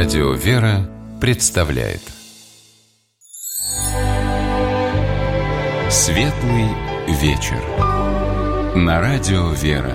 Радио «Вера» представляет Светлый вечер на Радио «Вера».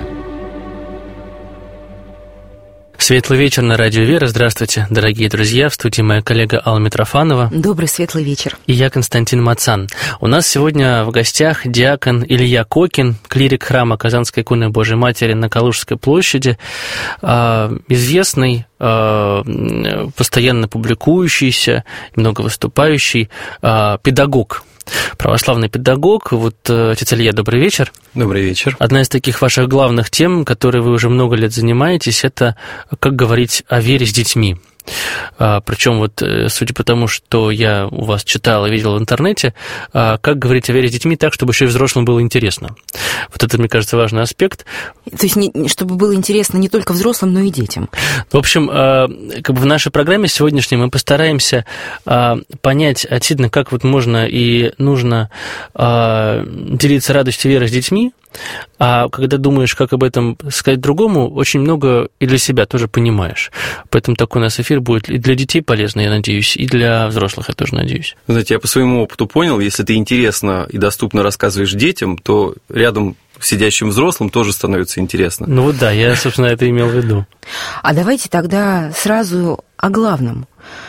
Светлый вечер на Радио «Вера». Здравствуйте, дорогие друзья. В студии моя коллега Алла Митрофанова. Добрый светлый вечер. И я, Константин Мацан. У нас сегодня в гостях диакон Илья Кокин, клирик храма Казанской иконы Божией Матери на Калужской площади, известный, постоянно публикующийся, много выступающий педагог. Православный педагог. Вот, отец Илья, добрый вечер. Добрый вечер. Одна из таких ваших главных тем, которой вы уже много лет занимаетесь, это как говорить о вере с детьми. Причем вот, судя по тому, что я у вас читал и видел в интернете, как говорить о вере с детьми так, чтобы еще и взрослым было интересно. Вот это, мне кажется, важный аспект. То есть, чтобы было интересно не только взрослым, но и детям. В общем, как бы в нашей программе сегодняшней мы постараемся понять отсюда, как вот можно и нужно делиться радостью веры с детьми. А когда думаешь, как об этом сказать другому, очень много и для себя тоже понимаешь. Поэтому такой у нас эфир будет и для детей полезный, я надеюсь, и для взрослых, я тоже надеюсь. Знаете, я по своему опыту понял, если ты интересно и доступно рассказываешь детям, то рядом сидящим взрослым тоже становится интересно. Ну вот да, я, собственно, это имел в виду. А давайте тогда сразу о главном.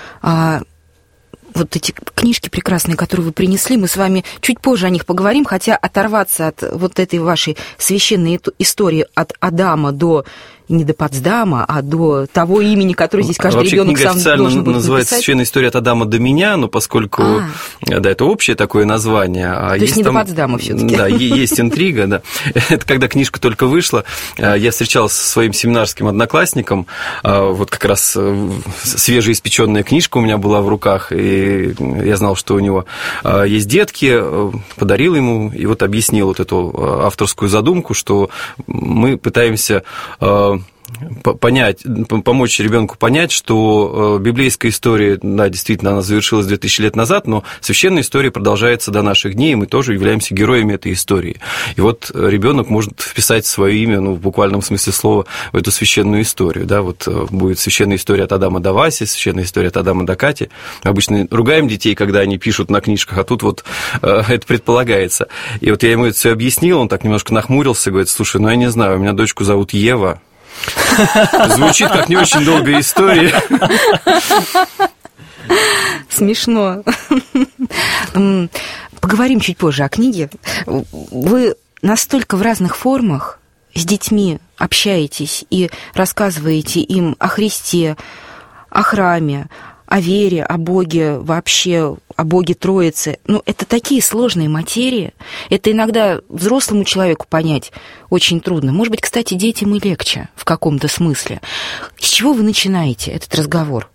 Вот эти книжки прекрасные, которые вы принесли, мы с вами чуть позже о них поговорим, хотя оторваться от вот этой вашей священной истории от Адама до, не до Потсдама, а до того имени, которое здесь каждый ребенок сам должен был написать. Вообще книга официально называется «Священная история от Адама до меня», но поскольку, да, это общее такое название. То есть не там, до Потсдама все-таки. Да, есть интрига, да. Это когда книжка только вышла, я встречался со своим семинарским одноклассником, вот как раз свежеиспеченная книжка у меня была в руках, и я знал, что у него есть детки, подарил ему, и вот объяснил вот эту авторскую задумку, что мы пытаемся помочь ребенку понять, что библейская история, да, действительно, она завершилась 2000 лет назад, но священная история продолжается до наших дней, и мы тоже являемся героями этой истории. И вот ребенок может вписать свое имя, в буквальном смысле слова, в эту священную историю. Да, вот будет священная история от Адама до Васи, священная история от Адама до Кати. Мы обычно ругаем детей, когда они пишут на книжках, а тут вот это предполагается. И вот я ему это все объяснил, он так немножко нахмурился, говорит: слушай, я не знаю, у меня дочку зовут Ева. Звучит как не очень долгая история. Смешно. Поговорим чуть позже о книге. Вы настолько в разных формах с детьми общаетесь и рассказываете им о Христе, о храме, о вере, о Боге вообще, о Боге Троице. Это такие сложные материи. Это иногда взрослому человеку понять очень трудно. Может быть, кстати, детям и легче в каком-то смысле. С чего вы начинаете этот разговор?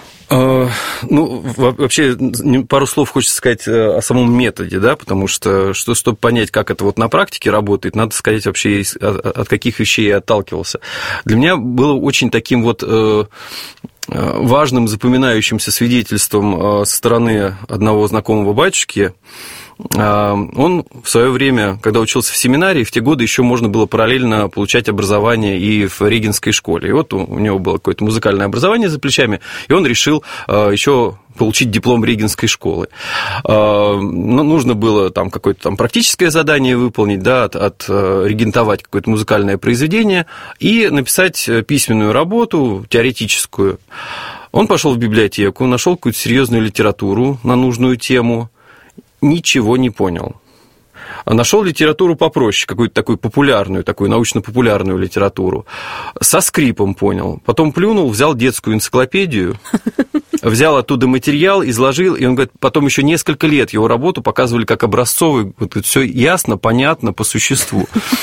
Вообще, пару слов хочется сказать о самом методе, да, потому что, чтобы понять, как это вот на практике работает, надо сказать вообще, от каких вещей я отталкивался. Для меня было очень таким вот важным запоминающимся свидетельством со стороны одного знакомого батюшки. Он в свое время, когда учился в семинарии, в те годы еще можно было параллельно получать образование и в Регенской школе. И вот у него было какое-то музыкальное образование за плечами, и он решил еще получить диплом Регенской школы. Нужно было там какое-то там практическое задание выполнить, да, отрегентовать какое-то музыкальное произведение и написать письменную работу, теоретическую. Он пошел в библиотеку, нашел какую-то серьезную литературу на нужную тему, ничего не понял. Нашел литературу попроще, какую-то такую популярную, такую научно-популярную литературу. Со скрипом понял. Потом плюнул, взял детскую энциклопедию, взял оттуда материал, изложил, и он говорит, потом еще несколько лет его работу показывали как образцовую. Вот все ясно, понятно, по существу.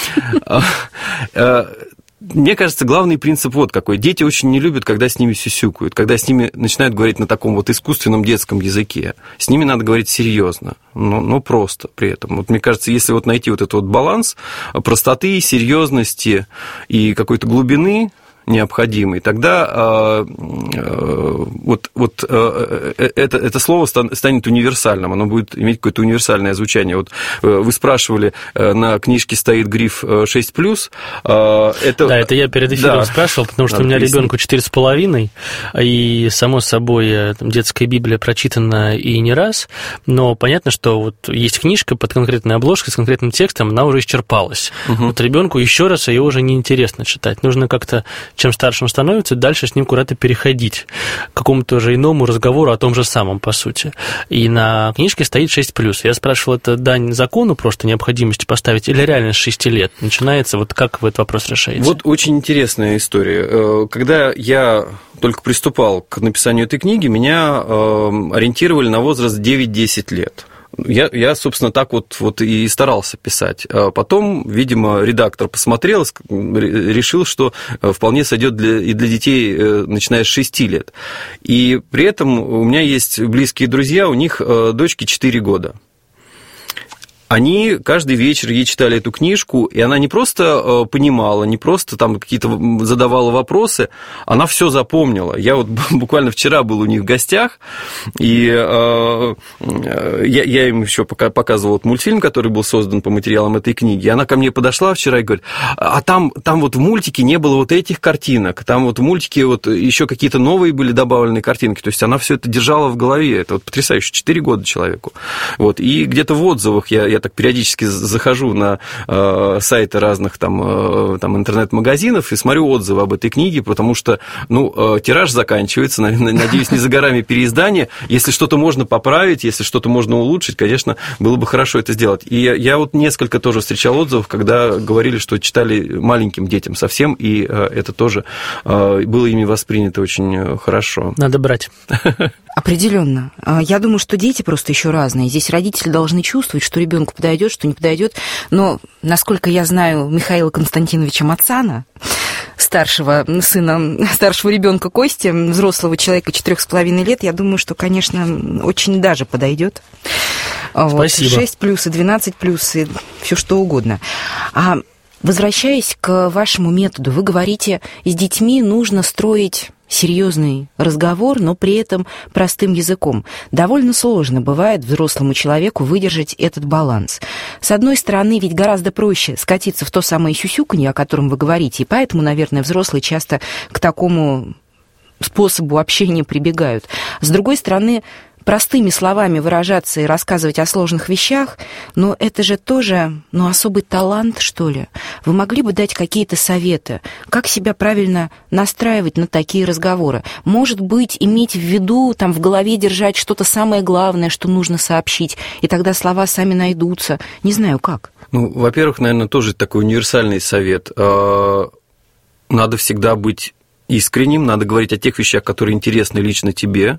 Мне кажется, главный принцип вот какой. Дети очень не любят, когда с ними сюсюкают, когда с ними начинают говорить на таком вот искусственном детском языке. С ними надо говорить серьезно, но просто при этом. Вот мне кажется, если вот найти вот этот вот баланс простоты, серьезности и какой-то глубины, необходимый, тогда это слово станет универсальным, оно будет иметь какое-то универсальное звучание. Вот вы спрашивали, на книжке стоит гриф 6+. Это я перед эфиром спрашивал, потому что у меня ребенку 4,5, и, само собой, детская Библия прочитана и не раз, но понятно, что вот есть книжка под конкретной обложкой с конкретным текстом, она уже исчерпалась. Вот ребенку еще раз ее уже неинтересно читать. Нужно как-то, чем старше он становится, дальше с ним куда-то переходить к какому-то уже иному разговору о том же самом, по сути. И на книжке стоит 6+. Я спрашивал, это дань закону, просто необходимости поставить, или реально с 6 лет начинается? Вот как вы этот вопрос решаете? Вот очень интересная история. Когда я только приступал к написанию этой книги, меня ориентировали на возраст 9-10 лет. Я, собственно, так вот и старался писать. Потом, видимо, редактор посмотрел, решил, что вполне сойдет и для детей, начиная с 6 лет. И при этом у меня есть близкие друзья, у них дочке 4 года. Они каждый вечер ей читали эту книжку, и она не просто понимала, не просто там какие-то задавала вопросы, она все запомнила. Я вот буквально вчера был у них в гостях, и я им еще показывал вот мультфильм, который был создан по материалам этой книги. И она ко мне подошла вчера и говорит, а там вот в мультике не было вот этих картинок, там вот в мультике вот еще какие-то новые были добавлены картинки. То есть она все это держала в голове. Это вот потрясающе, 4 года человеку. Вот. И где-то в отзывах я так периодически захожу на сайты разных там интернет-магазинов и смотрю отзывы об этой книге, потому что, тираж заканчивается, надеюсь, не за горами переиздание. Если что-то можно поправить, если что-то можно улучшить, конечно, было бы хорошо это сделать. И я вот несколько тоже встречал отзывов, когда говорили, что читали маленьким детям совсем, и это тоже было ими воспринято очень хорошо. Надо брать. Определенно. Я думаю, что дети просто еще разные. Здесь родители должны чувствовать, что ребенку подойдет, что не подойдет. Но, насколько я знаю Михаила Константиновича Мацана, старшего ребенка Кости, взрослого человека 4,5 лет, я думаю, что, конечно, очень даже подойдет. Спасибо. 6+, и 12+, и все что угодно. А возвращаясь к вашему методу, вы говорите, с детьми нужно строить серьезный разговор, но при этом простым языком. Довольно сложно бывает взрослому человеку выдержать этот баланс. С одной стороны, ведь гораздо проще скатиться в то самое сюсюканье, о котором вы говорите, и поэтому, наверное, взрослые часто к такому способу общения прибегают. С другой стороны, простыми словами выражаться и рассказывать о сложных вещах, но это же тоже, особый талант, что ли. Вы могли бы дать какие-то советы, как себя правильно настраивать на такие разговоры? Может быть, иметь в виду, в голове держать что-то самое главное, что нужно сообщить, и тогда слова сами найдутся. Не знаю, как. Во-первых, наверное, тоже такой универсальный совет. Надо всегда быть искренним, надо говорить о тех вещах, которые интересны лично тебе.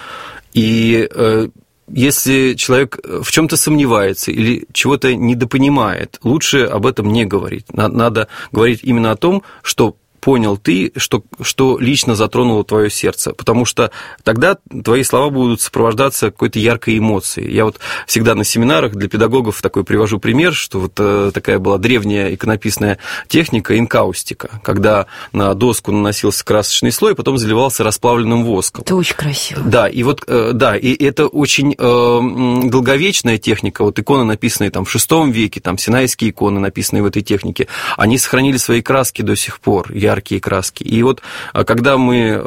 И если человек в чем-то сомневается или чего-то недопонимает, лучше об этом не говорить. Надо говорить именно о том, что понял ты, что лично затронуло твое сердце, потому что тогда твои слова будут сопровождаться какой-то яркой эмоцией. Я вот всегда на семинарах для педагогов такой привожу пример, что вот такая была древняя иконописная техника инкаустика, когда на доску наносился красочный слой, потом заливался расплавленным воском. Это очень красиво. Да, и и это очень долговечная техника. Вот иконы, написанные в VI веке, синайские иконы, написанные в этой технике, они сохранили свои краски до сих пор, яркие краски. И вот когда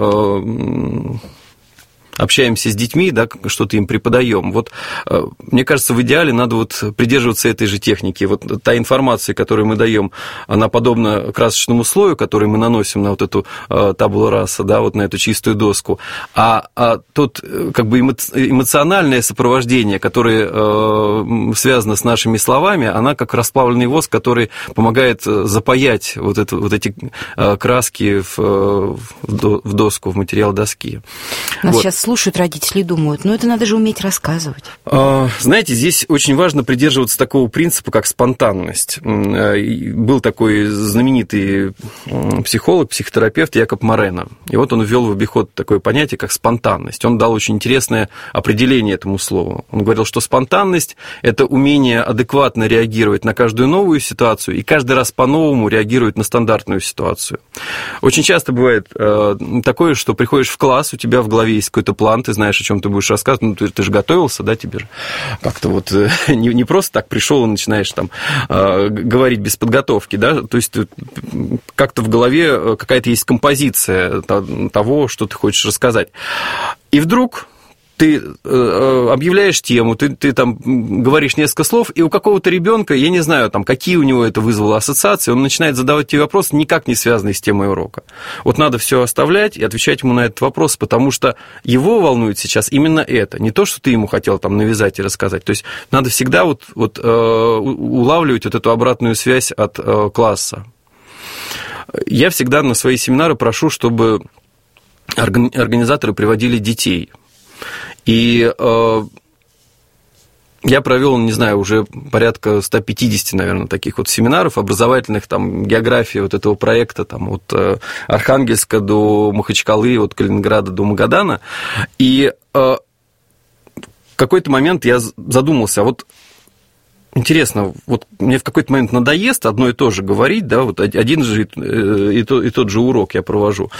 мы общаемся с детьми, что-то им преподаем. Вот, мне кажется, в идеале надо придерживаться этой же техники. Вот та информация, которую мы даем, она подобна красочному слою, который мы наносим на эту табула раса, на эту чистую доску. А тут эмоциональное сопровождение, которое связано с нашими словами, она как расплавленный воск, который помогает запаять эти краски в доску, в материал доски. Нас сейчас слушают родители и думают, это надо же уметь рассказывать. Знаете, здесь очень важно придерживаться такого принципа, как спонтанность. Был такой знаменитый психолог, психотерапевт Якоб Морено. И вот он ввел в обиход такое понятие, как спонтанность. Он дал очень интересное определение этому слову. Он говорил, что спонтанность – это умение адекватно реагировать на каждую новую ситуацию и каждый раз по-новому реагировать на стандартную ситуацию. Очень часто бывает такое, что приходишь в класс, у тебя в голове есть какой-то план, ты знаешь, о чем ты будешь рассказывать, ты же готовился, да, тебе же как-то вот не просто так пришел и начинаешь там говорить без подготовки, да, то есть как-то в голове какая-то есть композиция того, что ты хочешь рассказать. И вдруг ты объявляешь тему, ты там говоришь несколько слов, и у какого-то ребенка, я не знаю, там, какие у него это вызвало ассоциации, он начинает задавать тебе вопросы, никак не связанные с темой урока. Вот надо все оставлять и отвечать ему на этот вопрос, потому что его волнует сейчас именно это, не то, что ты ему хотел там навязать и рассказать. То есть надо всегда улавливать вот эту обратную связь от класса. Я всегда на свои семинары прошу, чтобы организаторы приводили детей. И я провел, не знаю, уже порядка 150, наверное, таких вот семинаров образовательных, там, география вот этого проекта, там, от Архангельска до Махачкалы, от Калининграда до Магадана. И в какой-то момент я задумался, интересно, вот мне в какой-то момент надоест одно и то же говорить, да, вот один же и тот же урок я провожу.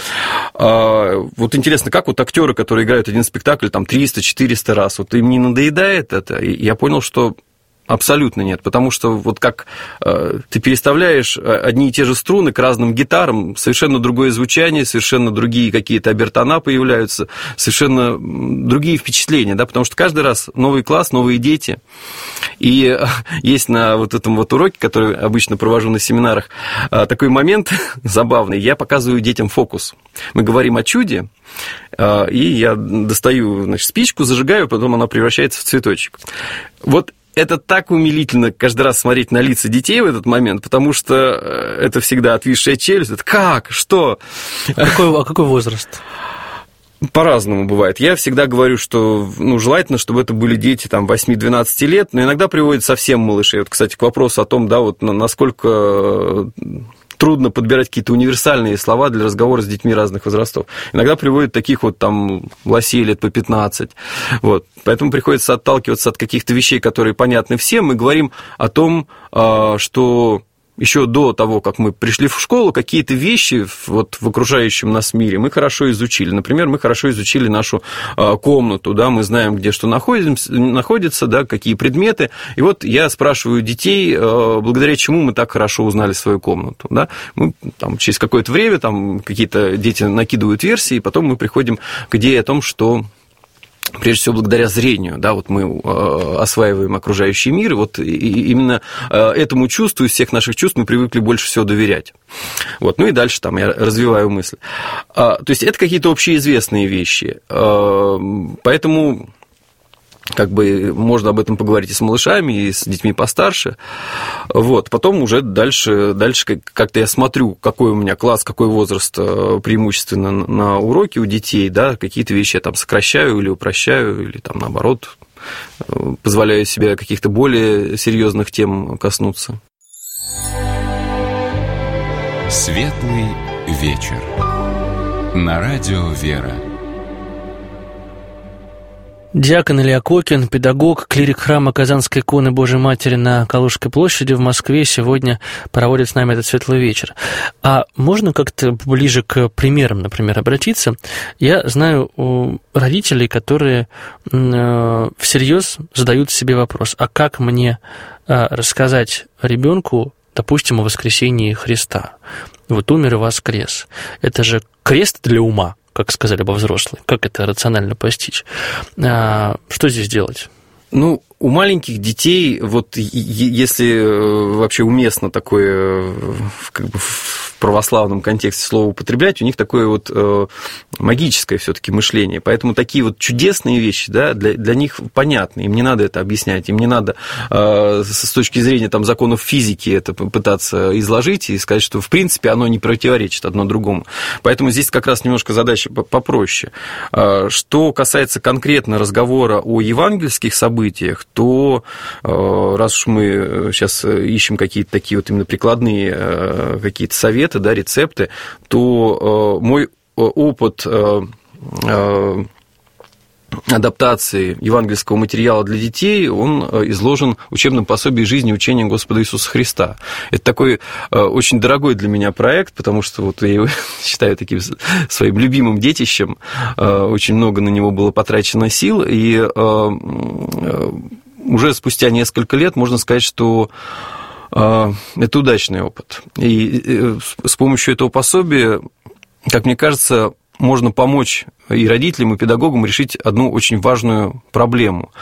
Вот интересно, как вот актеры, которые играют один спектакль там 300-400 раз, вот им не надоедает это? И я понял, что абсолютно нет, потому что вот как ты переставляешь одни и те же струны к разным гитарам, совершенно другое звучание, совершенно другие какие-то обертона появляются, совершенно другие впечатления, да, потому что каждый раз новый класс, новые дети. И есть на вот этом вот уроке, который обычно провожу на семинарах, такой момент забавный. Я показываю детям фокус. Мы говорим о чуде, и я достаю, значит, спичку, зажигаю, потом она превращается в цветочек. Вот это так умилительно каждый раз смотреть на лица детей в этот момент, потому что это всегда отвисшая челюсть. Это как? Что? А какой возраст? По-разному бывает. Я всегда говорю, что желательно, чтобы это были дети там, 8-12 лет, но иногда приводят совсем малышей. Вот, кстати, к вопросу о том, да, вот насколько трудно подбирать какие-то универсальные слова для разговора с детьми разных возрастов. Иногда приводят таких вот там лосей лет по 15. Вот. Поэтому приходится отталкиваться от каких-то вещей, которые понятны всем. Мы говорим о том, что еще до того, как мы пришли в школу, какие-то вещи вот в окружающем нас мире мы хорошо изучили. Например, мы хорошо изучили нашу комнату, да, мы знаем, где что находится, да, какие предметы. И вот я спрашиваю детей, благодаря чему мы так хорошо узнали свою комнату. Да. Мы там, через какое-то время там, какие-то дети накидывают версии, и потом мы приходим к идее о том, что прежде всего, благодаря зрению, да, вот мы осваиваем окружающий мир, и вот именно этому чувству, из всех наших чувств мы привыкли больше всего доверять. Вот, ну и дальше там я развиваю мысль. То есть это какие-то общеизвестные вещи, поэтому как бы можно об этом поговорить и с малышами, и с детьми постарше. Вот. Потом уже дальше как-то я смотрю, какой у меня класс, какой возраст преимущественно на уроке у детей, да, какие-то вещи я там сокращаю или упрощаю, или там наоборот позволяю себе каких-то более серьезных тем коснуться. Светлый вечер. На радио «Вера». Диакон Илья Кокин, педагог, клирик храма Казанской иконы Божией Матери на Калужской площади в Москве, сегодня проводит с нами этот светлый вечер. А можно как-то ближе к примерам, например, обратиться? Я знаю родителей, которые всерьез задают себе вопрос, а как мне рассказать ребенку, допустим, о воскресении Христа? Вот умер и воскрес. Это же крест для ума, как сказали бы взрослые. Как это рационально постичь? Что здесь делать? Ну, у маленьких детей, вот если вообще уместно такое как бы православном контексте слово употреблять, у них такое вот магическое все-таки мышление. Поэтому такие вот чудесные вещи, да, для них понятны. Им не надо это объяснять, им не надо с точки зрения там, законов физики это пытаться изложить и сказать, что в принципе оно не противоречит одно другому. Поэтому здесь как раз немножко задача попроще. Что касается конкретно разговора о евангельских событиях, то раз уж мы сейчас ищем какие-то такие вот именно прикладные какие-то советы, да, рецепты, то мой опыт адаптации евангельского материала для детей, он изложен в учебном пособии «Жизнь и учение Господа Иисуса Христа». Это такой очень дорогой для меня проект, потому что вот я его считаю таким своим любимым детищем, очень много на него было потрачено сил, и уже спустя несколько лет можно сказать, что это удачный опыт. И с помощью этого пособия, как мне кажется, можно помочь и родителям, и педагогам решить одну очень важную проблему.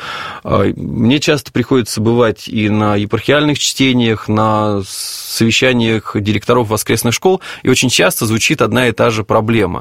Мне часто приходится бывать и на епархиальных чтениях, на совещаниях директоров воскресных школ, и очень часто звучит одна и та же проблема,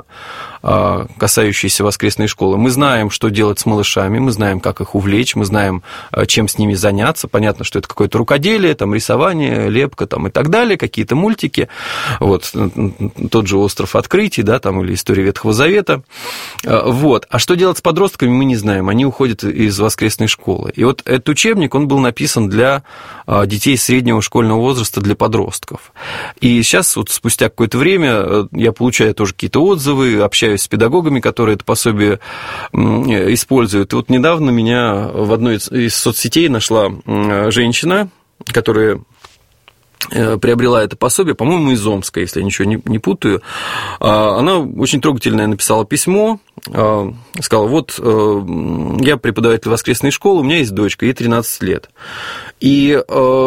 касающаяся воскресной школы. Мы знаем, что делать с малышами, мы знаем, как их увлечь, мы знаем, чем с ними заняться. Понятно, что это какое-то рукоделие, там, рисование, лепка там, и так далее, какие-то мультики. Вот, тот же «Остров открытий», да, там, или «История Ветхого Завета». Вот. А что делать с подростками, мы не знаем. Они уходят из воскресной школы. И вот этот учебник, он был написан для детей среднего школьного возраста, для подростков. И сейчас, вот спустя какое-то время, я получаю тоже какие-то отзывы, общаюсь с педагогами, которые это пособие используют. И вот недавно меня в одной из соцсетей нашла женщина, которая приобрела это пособие, по-моему, из Омска, если я ничего не путаю. Она очень трогательное написала письмо, сказала, вот я преподаватель воскресной школы, у меня есть дочка, ей 13 лет. И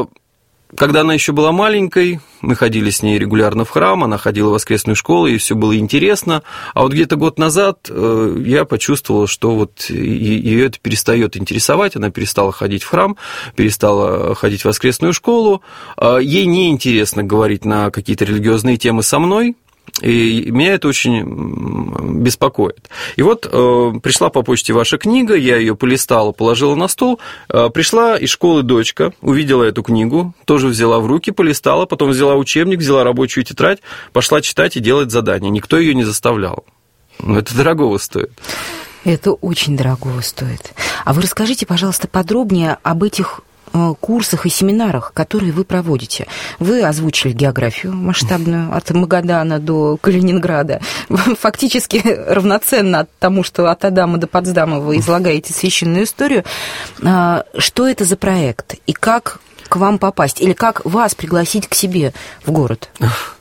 когда она еще была маленькой, мы ходили с ней регулярно в храм, она ходила в воскресную школу, и все было интересно. А вот где-то год назад я почувствовал, что вот ее это перестает интересовать, она перестала ходить в храм, перестала ходить в воскресную школу. Ей неинтересно говорить на какие-то религиозные темы со мной. И меня это очень беспокоит. И вот пришла по почте ваша книга, я ее полистала, положила на стол. Пришла из школы дочка, увидела эту книгу, тоже взяла в руки, полистала, потом взяла учебник, взяла рабочую тетрадь, пошла читать и делать задания. Никто ее не заставлял. Но это дорогого стоит. Это очень дорогого стоит. А вы расскажите, пожалуйста, подробнее об этих курсах и семинарах, которые вы проводите. Вы озвучили географию масштабную от Магадана до Калининграда. Фактически равноценно тому, что от Адама до Потсдама вы излагаете священную историю. Что это за проект? И как к вам попасть? Или как вас пригласить к себе в город?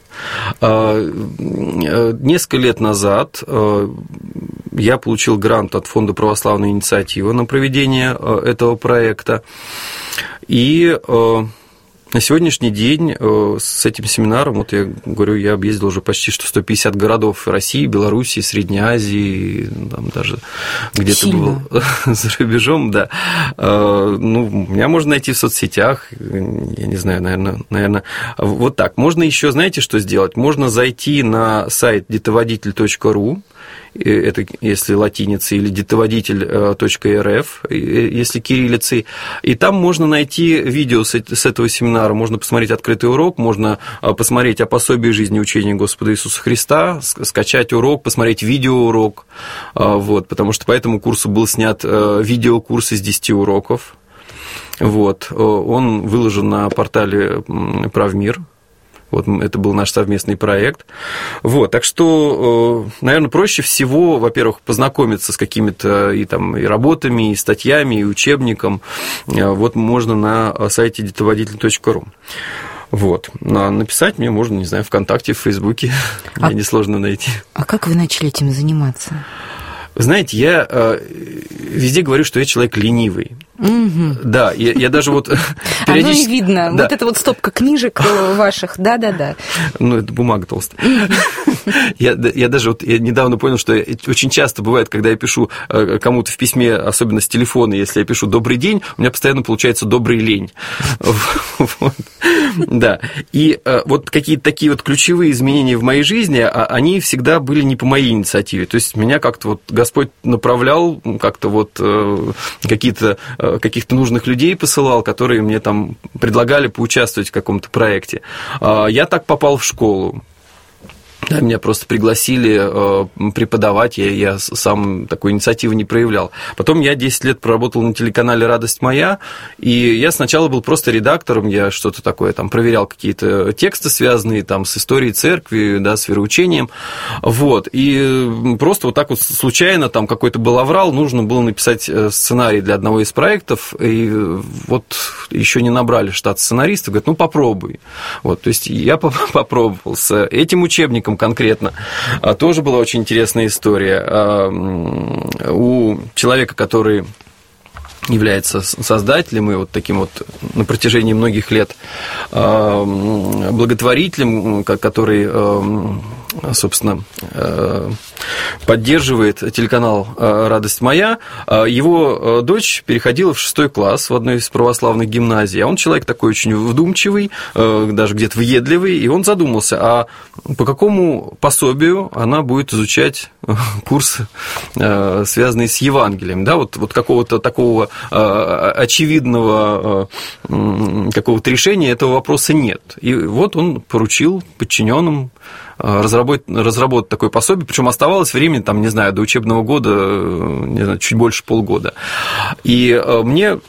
Несколько лет назад я получил грант от Фонда православной инициативы на проведение этого проекта. И на сегодняшний день с этим семинаром, вот я говорю, я объездил уже почти что 150 городов России, Белоруссии, Средней Азии, там даже где-то был за рубежом, да. Ну, меня можно найти в соцсетях, я не знаю, наверное, вот так. Можно еще, знаете, что сделать? Можно зайти на сайт детоводитель.ру, это если латиницей, или детоводитель.рф, если кириллицей, и там можно найти видео с этого семинара, можно посмотреть открытый урок, можно посмотреть о пособии жизни и учения Господа Иисуса Христа, скачать урок, посмотреть видеоурок, вот, потому что по этому курсу был снят видеокурс из 10 уроков, вот, он выложен на портале «Правмир». Вот это был наш совместный проект. Вот, так что, наверное, проще всего, во-первых, познакомиться с какими-то и работами, и статьями, и учебником. Вот можно на сайте детоводитель.ру. Вот. А написать мне можно, не знаю, ВКонтакте, в Фейсбуке. Мне несложно найти. А как вы начали этим заниматься? Вы знаете, я везде говорю, что я человек ленивый. Угу. Да, я даже вот периодически... Оно и видно. Да. Вот эта вот стопка книжек ваших, да-да-да. Ну, это бумага толстая. Я даже недавно понял, что очень часто бывает, когда я пишу кому-то в письме, особенно с телефона, если я пишу «добрый день», у меня постоянно получается «добрый лень». Да. И вот какие-то такие вот ключевые изменения в моей жизни, они всегда были не по моей инициативе. То есть меня как-то вот Господь направлял, как-то вот каких-то нужных людей посылал, которые мне там предлагали поучаствовать в каком-то проекте. Я так попал в школу. Да, меня просто пригласили преподавать, я сам такой инициативы не проявлял. Потом я 10 лет проработал на телеканале «Радость моя», и я сначала был просто редактором, я что-то такое там проверял, какие-то тексты, связанные там с историей церкви, да, с вероучением, вот, и просто вот так вот случайно там какой-то был аврал, нужно было написать сценарий для одного из проектов, и вот еще не набрали штат сценаристов, говорят, ну попробуй, вот, то есть я попробовал с этим учебником конкретно. Тоже была очень интересная история. У человека, который является создателем и вот таким вот на протяжении многих лет благотворителем, который, собственно, поддерживает телеканал «Радость моя». Его дочь переходила в 6 класс в одной из православных гимназий, а он человек такой очень вдумчивый, даже где-то въедливый, и он задумался, а по какому пособию она будет изучать курсы, связанные с Евангелием, да, вот какого-то такого очевидного какого-то решения этого вопроса нет. И вот он поручил подчиненным разработать такое пособие, причем оставалось времени, там, не знаю, до учебного года, не знаю, чуть больше полгода. И мне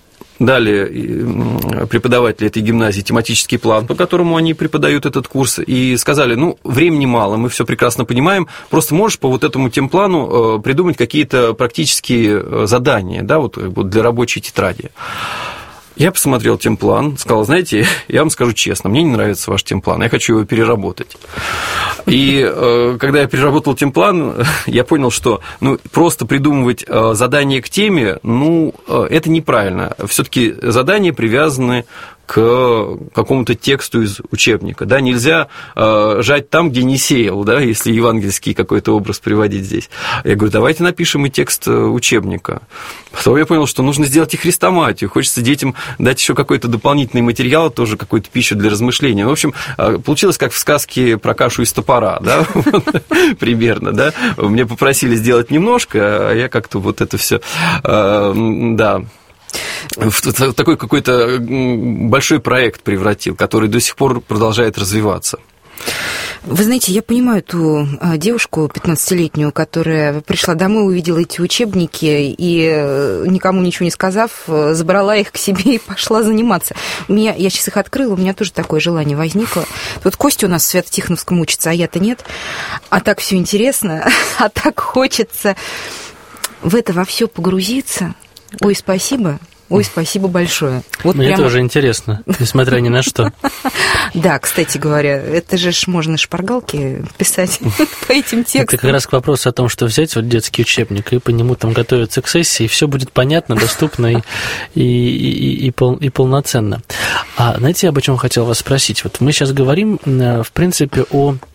дали преподаватели этой гимназии тематический план, по которому они преподают этот курс, и сказали, ну, времени мало, мы все прекрасно понимаем, просто можешь по вот этому темплану придумать какие-то практические задания, да, вот для рабочей тетради. Я посмотрел темплан, сказал, знаете, я вам скажу честно, мне не нравится ваш темплан, я хочу его переработать. И когда я переработал темплан, я понял, что просто придумывать задания к теме, это неправильно. Все-таки задания привязаны к какому-то тексту из учебника, да, нельзя жать там, где не сеял, да, если евангельский какой-то образ приводить здесь. Я говорю, давайте напишем и текст учебника. Потом я понял, что нужно сделать и хрестоматию, хочется детям дать еще какой-то дополнительный материал, тоже какую-то пищу для размышления. В общем, получилось как в сказке про кашу из топора, да, примерно, да. Мне попросили сделать немножко, а я как-то вот это все, да, в такой какой-то большой проект превратил, который до сих пор продолжает развиваться. Вы знаете, я понимаю ту девушку 15-летнюю, которая пришла домой, увидела эти учебники и, никому ничего не сказав, забрала их к себе и пошла заниматься. Я сейчас их открыла, у меня тоже такое желание возникло. Вот Костя у нас в Свято-Тихоновском учится, а я-то нет. А так все интересно, а так хочется в это во все погрузиться. Ой, спасибо. Ой, спасибо большое. Вот мне тоже интересно, несмотря ни на что. Да, кстати говоря, это же можно шпаргалки писать по этим текстам. Это как раз к вопросу о том, что взять вот детский учебник и по нему там готовиться к сессии, и все будет понятно, доступно и полноценно. А знаете, об чем хотел вас спросить? Вот мы сейчас говорим, в принципе,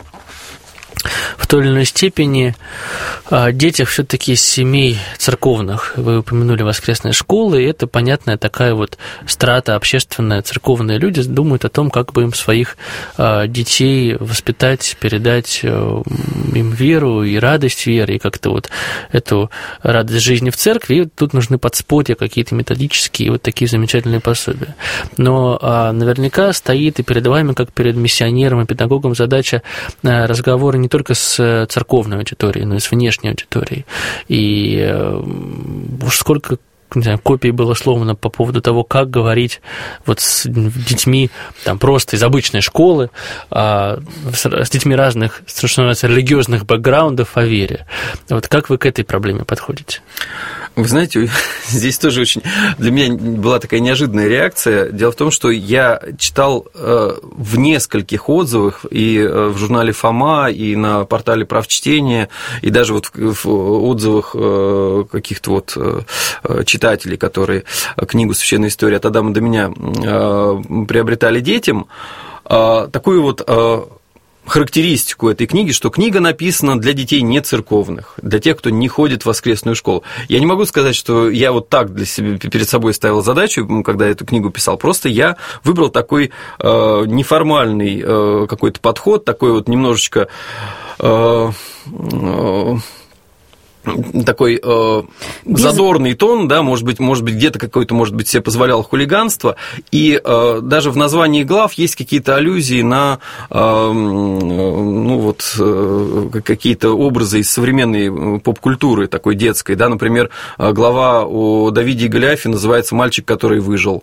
в той или иной степени детях все-таки из семей церковных. Вы упомянули воскресные школы, и это понятная такая вот страта общественная, церковные люди думают о том, как бы им своих детей воспитать, передать им веру и радость веры, и как-то вот эту радость жизни в церкви, и тут нужны подспорья какие-то методические, вот такие замечательные пособия. Но наверняка стоит и перед вами, как перед миссионером и педагогом, задача разговора не только с церковной аудиторией, но и с внешней аудиторией. И уж сколько, не знаю, копий было сломано по поводу того, как говорить вот с детьми там, просто из обычной школы, с детьми разных, что называется, религиозных бэкграундов о вере. Вот как вы к этой проблеме подходите? Вы знаете, здесь тоже очень для меня была такая неожиданная реакция. Дело в том, что я читал в нескольких отзывах и в журнале «Фома», и на портале «Правчтение», и даже вот в отзывах каких-то вот читателей, которые книгу «Священная история от Адама до меня» приобретали детям, такую вот характеристику этой книги, что книга написана для детей не церковных, для тех, кто не ходит в воскресную школу. Я не могу сказать, что я вот так для себя, перед собой ставил задачу, когда эту книгу писал, просто я выбрал такой неформальный какой-то подход, такой вот немножечко такой задорный тон, да, может быть, где-то какой-то, может быть, себе позволял хулиганство, и даже в названии глав есть какие-то аллюзии на, ну, вот, какие-то образы из современной поп-культуры, такой детской, да, например, глава о Давиде и Голиафе называется «Мальчик, который выжил».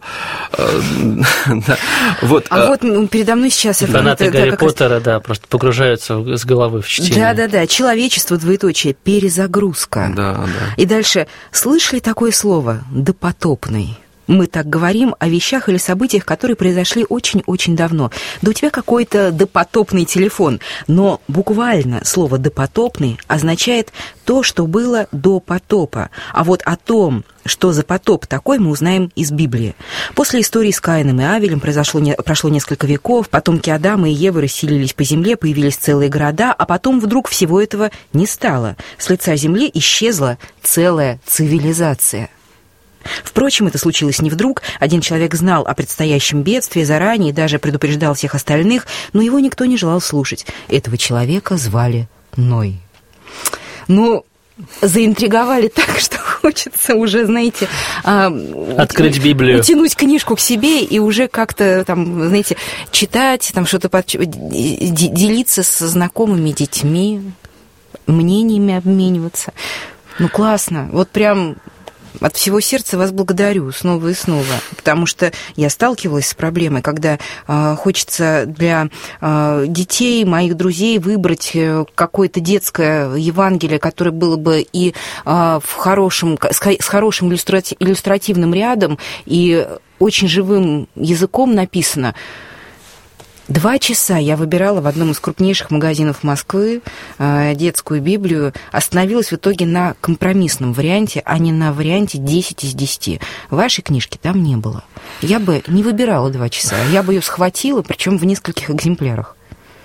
Вот передо мной сейчас... Фанаты Гарри Поттера, да, просто погружаются с головы в чтение. Да-да-да, человечество, двоеточие, перезагрузка. Да. И дальше, слышали такое слово «допотопный»? Мы так говорим о вещах или событиях, которые произошли очень-очень давно. Да у тебя какой-то допотопный телефон, но буквально слово «допотопный» означает то, что было до потопа. А вот о том, что за потоп такой, мы узнаем из Библии. После истории с Каином и Авелем прошло несколько веков, потомки Адама и Евы расселились по земле, появились целые города, а потом вдруг всего этого не стало. С лица земли исчезла целая цивилизация. Впрочем, это случилось не вдруг. Один человек знал о предстоящем бедствии заранее и даже предупреждал всех остальных, но его никто не желал слушать. Этого человека звали Ной. Ну, заинтриговали так, что хочется уже, знаете... открыть Библию. Утянуть книжку к себе и уже как-то, там, знаете, читать, там что-то делиться со знакомыми детьми, мнениями обмениваться. Ну, классно. Вот прям... От всего сердца вас благодарю снова и снова, потому что я сталкивалась с проблемой, когда хочется для детей, моих друзей выбрать какое-то детское Евангелие, которое было бы и с хорошим иллюстративным рядом, и очень живым языком написано. 2 часа я выбирала в одном из крупнейших магазинов Москвы детскую Библию, остановилась в итоге на компромиссном варианте, а не на варианте 10 из 10. Вашей книжки там не было. Я бы не выбирала 2 часа, я бы ее схватила, причем в нескольких экземплярах.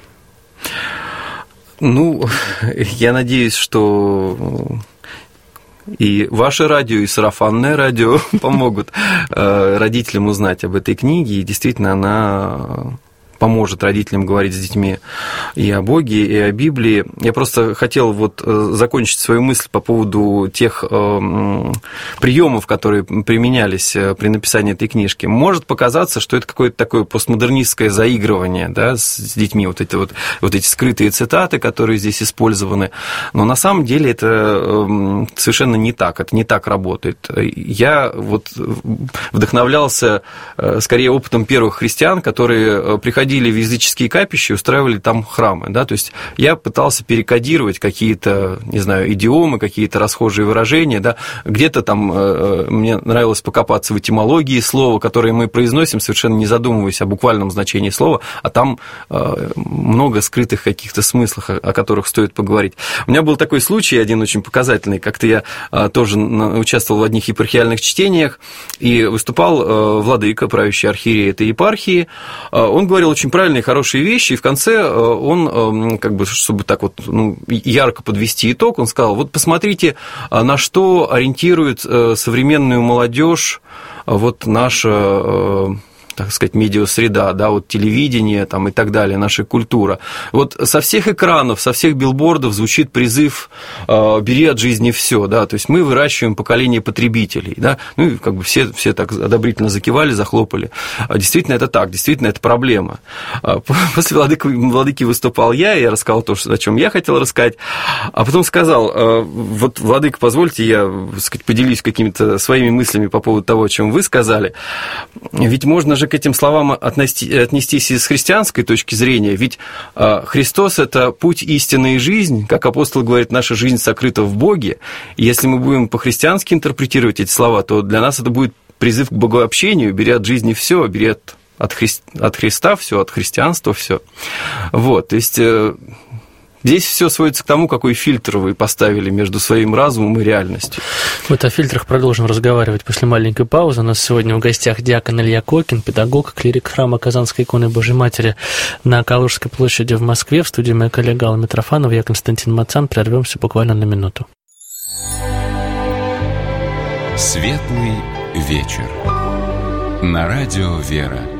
Ну, я надеюсь, что... И ваше радио, и сарафанное радио помогут родителям узнать об этой книге, и действительно она поможет родителям говорить с детьми и о Боге, и о Библии. Я просто хотел вот закончить свою мысль по поводу тех приемов, которые применялись при написании этой книжки. Может показаться, что это какое-то такое постмодернистское заигрывание, да, с детьми, вот эти скрытые цитаты, которые здесь использованы, но на самом деле это совершенно не так, это не так работает. Я вот вдохновлялся скорее опытом первых христиан, которые приходили в языческие капища и устраивали там храмы, да, то есть я пытался перекодировать какие-то, не знаю, идиомы, какие-то расхожие выражения, да, где-то там мне нравилось покопаться в этимологии слова, которое мы произносим, совершенно не задумываясь о буквальном значении слова, а там много скрытых каких-то смыслов, о которых стоит поговорить. У меня был такой случай, один очень показательный, как-то я тоже участвовал в одних епархиальных чтениях, и выступал владыка, правящий архиерей этой епархии, он говорил очень правильные, хорошие вещи, и в конце он, как бы, чтобы так вот ярко подвести итог, он сказал, вот посмотрите, на что ориентирует современную молодежь вот наша, так сказать, медиасреда, да, вот телевидение там, и так далее, наша культура. Вот со всех экранов, со всех билбордов звучит призыв «бери от жизни все», да, то есть мы выращиваем поколение потребителей, да, ну и как бы все так одобрительно закивали, захлопали. Действительно это так, действительно это проблема. После владыки выступал я рассказал то, о чем я хотел рассказать, а потом сказал, вот, владыка, позвольте, я, так сказать, поделюсь какими-то своими мыслями по поводу того, о чем вы сказали, ведь можно же к этим словам отнестись и с христианской точки зрения, ведь Христос – это путь истины и жизнь, как апостол говорит, наша жизнь сокрыта в Боге, и если мы будем по-христиански интерпретировать эти слова, то для нас это будет призыв к богообщению, бери от жизни все, бери от Христа все, от христианства все. Вот, то есть Здесь все сводится к тому, какой фильтр вы поставили между своим разумом и реальностью. Вот о фильтрах продолжим разговаривать после маленькой паузы. У нас сегодня в гостях диакон Илья Кокин, педагог, клирик храма Казанской иконы Божьей Матери на Калужской площади в Москве. В студии моя коллега Алла Митрофанова, я Константин Мацан. Прервемся буквально на минуту. Светлый вечер. На радио «Вера».